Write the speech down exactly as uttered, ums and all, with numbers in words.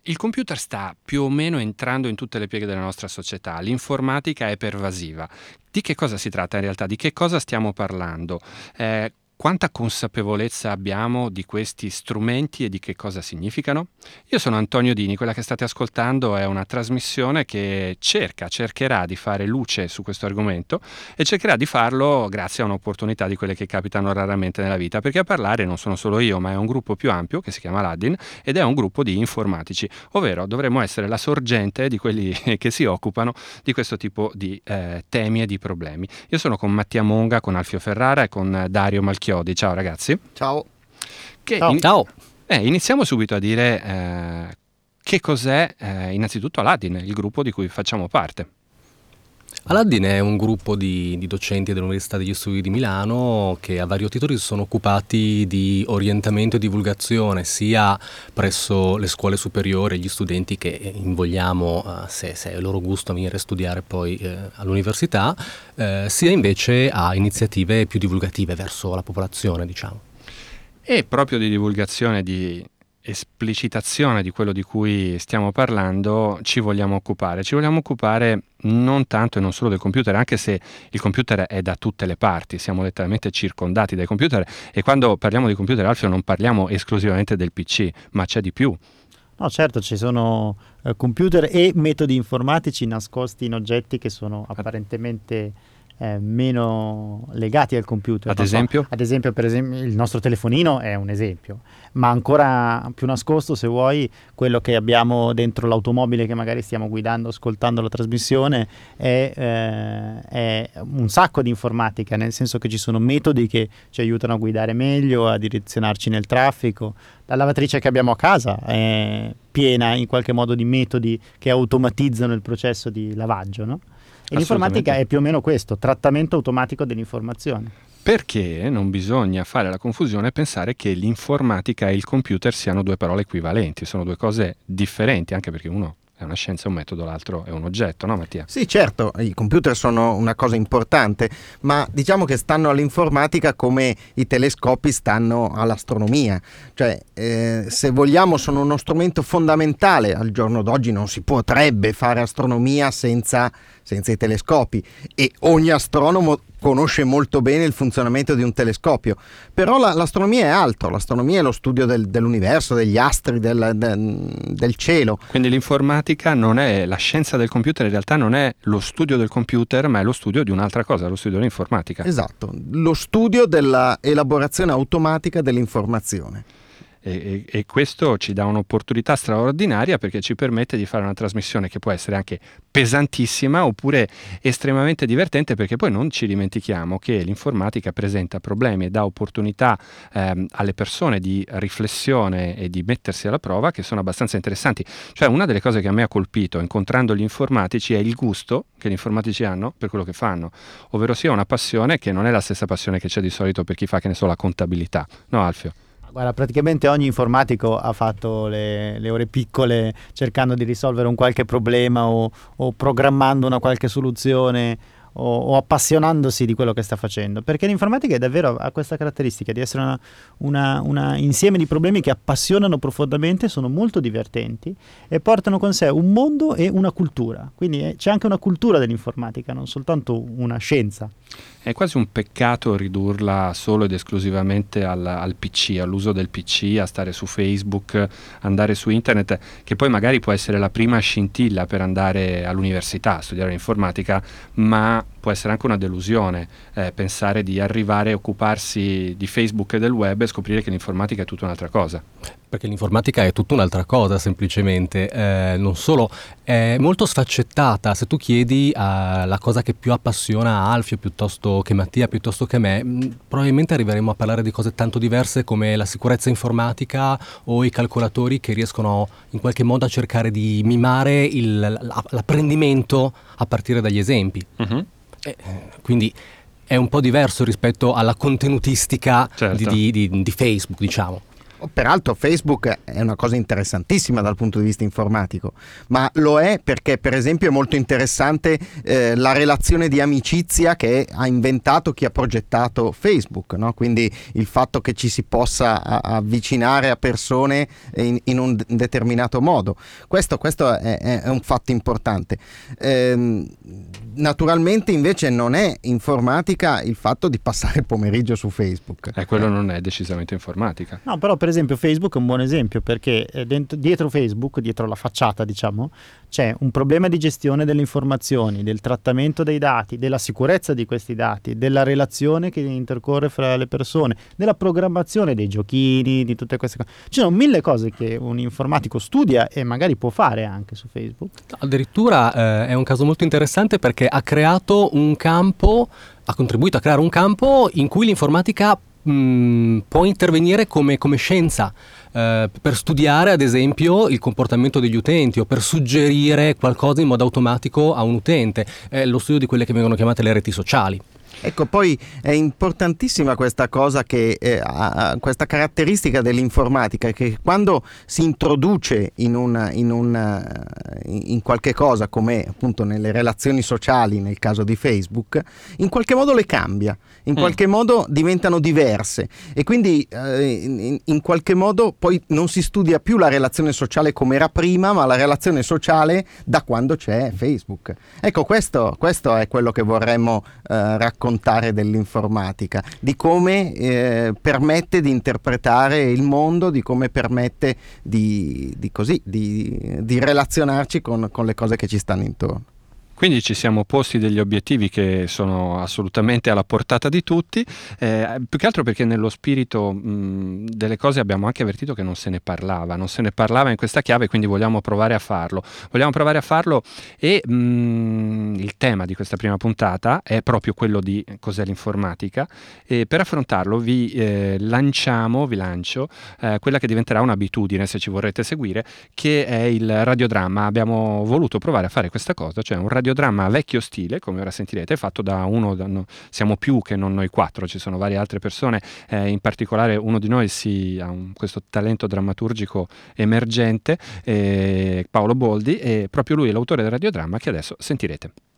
Il computer sta più o meno entrando in tutte le pieghe della nostra società, l'informatica è pervasiva. Di che cosa si tratta in realtà? Di che cosa stiamo parlando? Eh, quanta consapevolezza abbiamo di questi strumenti e di che cosa significano? Io sono Antonio Dini, quella che state ascoltando è una trasmissione che cerca, cercherà di fare luce su questo argomento e cercherà di farlo grazie a un'opportunità di quelle che capitano raramente nella vita, perché a parlare non sono solo io, ma è un gruppo più ampio che si chiama Aladdin ed è un gruppo di informatici, ovvero dovremmo essere la sorgente di quelli che si occupano di questo tipo di eh, temi e di problemi. Io sono con Mattia Monga, con Alfio Ferrara e con Dario Malchiodi. Ciao ragazzi. Ciao. Che Ciao. in- Ciao. eh, iniziamo subito a dire eh, che cos'è eh, innanzitutto Aladdin, il gruppo di cui facciamo parte. Aladdin è un gruppo di, di docenti dell'Università degli Studi di Milano che a vario titoli si sono occupati di orientamento e divulgazione sia presso le scuole superiori, gli studenti che invogliamo, eh, se, se è loro gusto, a venire a studiare poi eh, all'università, eh, sia invece a iniziative più divulgative verso la popolazione, diciamo. E proprio di divulgazione, di esplicitazione di quello di cui stiamo parlando ci vogliamo occupare. Ci vogliamo occupare non tanto e non solo del computer, anche se il computer è da tutte le parti, siamo letteralmente circondati dai computer e quando parliamo di computer, Alfio, non parliamo esclusivamente del P C, ma c'è di più. No, certo, ci sono eh, computer e metodi informatici nascosti in oggetti che sono apparentemente eh, meno legati al computer. Ad Non so, esempio? ad esempio, per esempio, il nostro telefonino è un esempio, ma ancora più nascosto, se vuoi, quello che abbiamo dentro l'automobile che magari stiamo guidando, ascoltando la trasmissione, è, eh, è un sacco di informatica, nel senso che ci sono metodi che ci aiutano a guidare meglio, a direzionarci nel traffico. La lavatrice che abbiamo a casa è piena in qualche modo di metodi che automatizzano il processo di lavaggio, no? E l'informatica è più o meno questo, trattamento automatico dell'informazione. Perché non bisogna fare la confusione e pensare che l'informatica e il computer siano due parole equivalenti, sono due cose differenti, anche perché uno è una scienza, un metodo, l'altro è un oggetto, no Mattia? Sì, certo, i computer sono una cosa importante, ma diciamo che stanno all'informatica come i telescopi stanno all'astronomia. Cioè, eh, se vogliamo, sono uno strumento fondamentale. Al giorno d'oggi non si potrebbe fare astronomia senza, senza i telescopi e ogni astronomo conosce molto bene il funzionamento di un telescopio, però la, l'astronomia è altro, l'astronomia è lo studio del, dell'universo, degli astri, del, del, del cielo. Quindi l'informatica non è, la scienza del computer in realtà non è lo studio del computer, ma è lo studio di un'altra cosa, lo studio dell'informatica. Esatto, lo studio della elaborazione automatica dell'informazione. E, e, e questo ci dà un'opportunità straordinaria perché ci permette di fare una trasmissione che può essere anche pesantissima oppure estremamente divertente, perché poi non ci dimentichiamo che l'informatica presenta problemi e dà opportunità ehm, alle persone di riflessione e di mettersi alla prova che sono abbastanza interessanti. Cioè, una delle cose che a me ha colpito incontrando gli informatici è il gusto che gli informatici hanno per quello che fanno, ovvero sia una passione che non è la stessa passione che c'è di solito per chi fa, che ne so, la contabilità. No, Alfio? Guarda, praticamente ogni informatico ha fatto le, le ore piccole cercando di risolvere un qualche problema o, o programmando una qualche soluzione o, o appassionandosi di quello che sta facendo, perché l'informatica è davvero, ha questa caratteristica di essere una, una, una insieme di problemi che appassionano profondamente, sono molto divertenti e portano con sé un mondo e una cultura, quindi eh, c'è anche una cultura dell'informatica, non soltanto una scienza. È quasi un peccato ridurla solo ed esclusivamente al, al P C, all'uso del P C, a stare su Facebook, andare su internet, che poi magari può essere la prima scintilla per andare all'università a studiare informatica, ma può essere anche una delusione eh, pensare di arrivare a occuparsi di Facebook e del web e scoprire che l'informatica è tutta un'altra cosa. Perché l'informatica è tutta un'altra cosa, semplicemente. Eh, non solo, è molto sfaccettata. Se tu chiedi uh, la cosa che più appassiona Alfio piuttosto che Mattia, piuttosto che me, mh, probabilmente arriveremo a parlare di cose tanto diverse come la sicurezza informatica o i calcolatori che riescono in qualche modo a cercare di mimare il, l'apprendimento a partire dagli esempi. Uh-huh. Eh, quindi è un po' diverso rispetto alla contenutistica, certo, di, di, di Facebook, diciamo. Peraltro Facebook è una cosa interessantissima dal punto di vista informatico, ma lo è perché per esempio è molto interessante eh, la relazione di amicizia che ha inventato chi ha progettato Facebook, no? Quindi il fatto che ci si possa a- avvicinare a persone in, in un d- determinato modo, questo, questo è, è un fatto importante. Ehm, naturalmente invece non è informatica il fatto di passare il pomeriggio su Facebook. Eh, quello non è decisamente informatica. No, però per esempio Facebook è un buon esempio, perché eh, dentro- dietro Facebook, dietro la facciata diciamo, c'è un problema di gestione delle informazioni, del trattamento dei dati, della sicurezza di questi dati, della relazione che intercorre fra le persone, della programmazione dei giochini, di tutte queste cose. Ci sono mille cose che un informatico studia e magari può fare anche su Facebook. Addirittura eh, è un caso molto interessante perché ha creato un campo, ha contribuito a creare un campo in cui l'informatica mh, può intervenire come, come scienza, eh, per studiare ad esempio il comportamento degli utenti o per suggerire qualcosa in modo automatico a un utente, eh, lo studio di quelle che vengono chiamate le reti sociali. Ecco, poi è importantissima questa cosa che eh, ha questa caratteristica dell'informatica, che quando si introduce in una, in una in qualche cosa, come appunto nelle relazioni sociali nel caso di Facebook, in qualche modo le cambia, in mm. qualche modo diventano diverse e quindi eh, in, in qualche modo poi non si studia più la relazione sociale come era prima, ma la relazione sociale da quando c'è Facebook. Ecco, questo, questo è quello che vorremmo eh, raccontare dell'informatica, di come eh, permette di interpretare il mondo, di come permette di, di, così, di, di relazionarci con, con le cose che ci stanno intorno. Quindi ci siamo posti degli obiettivi che sono assolutamente alla portata di tutti, eh, più che altro perché nello spirito mh, delle cose abbiamo anche avvertito che non se ne parlava, non se ne parlava in questa chiave, quindi vogliamo provare a farlo. Vogliamo provare a farlo e mh, il tema di questa prima puntata è proprio quello di cos'è l'informatica e per affrontarlo vi eh, lanciamo, vi lancio eh, quella che diventerà un'abitudine se ci vorrete seguire, che è il radiodramma. Abbiamo voluto provare a fare questa cosa, cioè un radiodramma radiodramma vecchio stile, come ora sentirete, fatto da uno, da, no, siamo più che non noi quattro, ci sono varie altre persone, eh, in particolare uno di noi si, ha un, questo talento drammaturgico emergente, eh, Paolo Boldi, e proprio lui è l'autore del radiodramma che adesso sentirete.